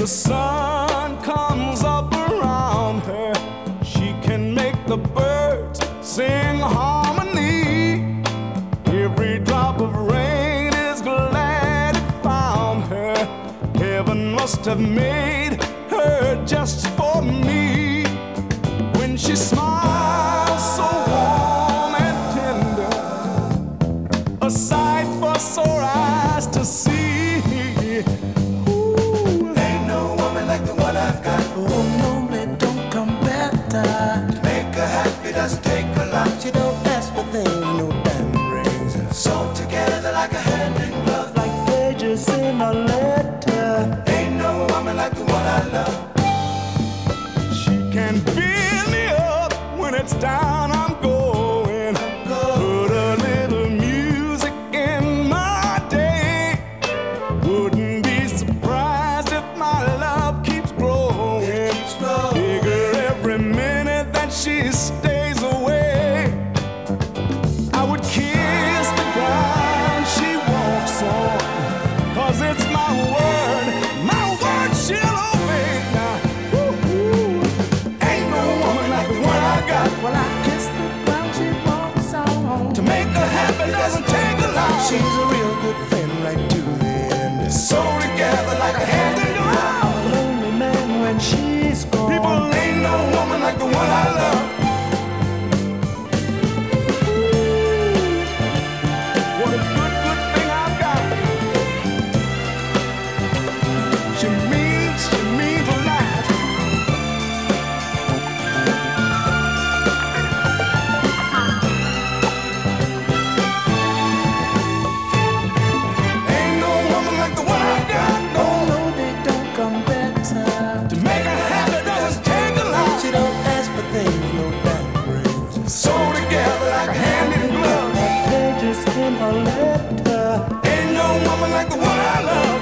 sun comes up around her, she can make the birds sing harmony. Every drop of rain is glad it found her. Heaven must have made her just for me. When she smiles so warm and tender, a sight for sore eyes to see. Oh no, it don't come better. To make her happy doesn't take a lot. She don't ask for things, no diamond rings. Sewn together like a hand in glove, like pages in a letter. Ain't no woman like the one I love. She can build me up when it's down I'm going. Put a little music in my day. Wouldn't be surprised if my love keeps growing. Bigger every minute that she stays away. I would kiss the ground she walks on, 'cause it's my word she'll obey. Now, ain't no woman like the one I got. Well, I kiss the ground she walks on. To make her happy doesn't take a lot. She's a real good friend right to the end. Sewn together like a hand in glove. I'm a lonely man when she's gone. People, Ain't no woman like the one I love. what a good thing I've got. She means a lot. Ain't no woman like the one I got. No, Oh no, they don't come better. To make her happy doesn't take a lot. She don't ask for things, no diamond rings. sewn together like a hand in glove. Like pages in a letter. Ain't no woman like the one I love.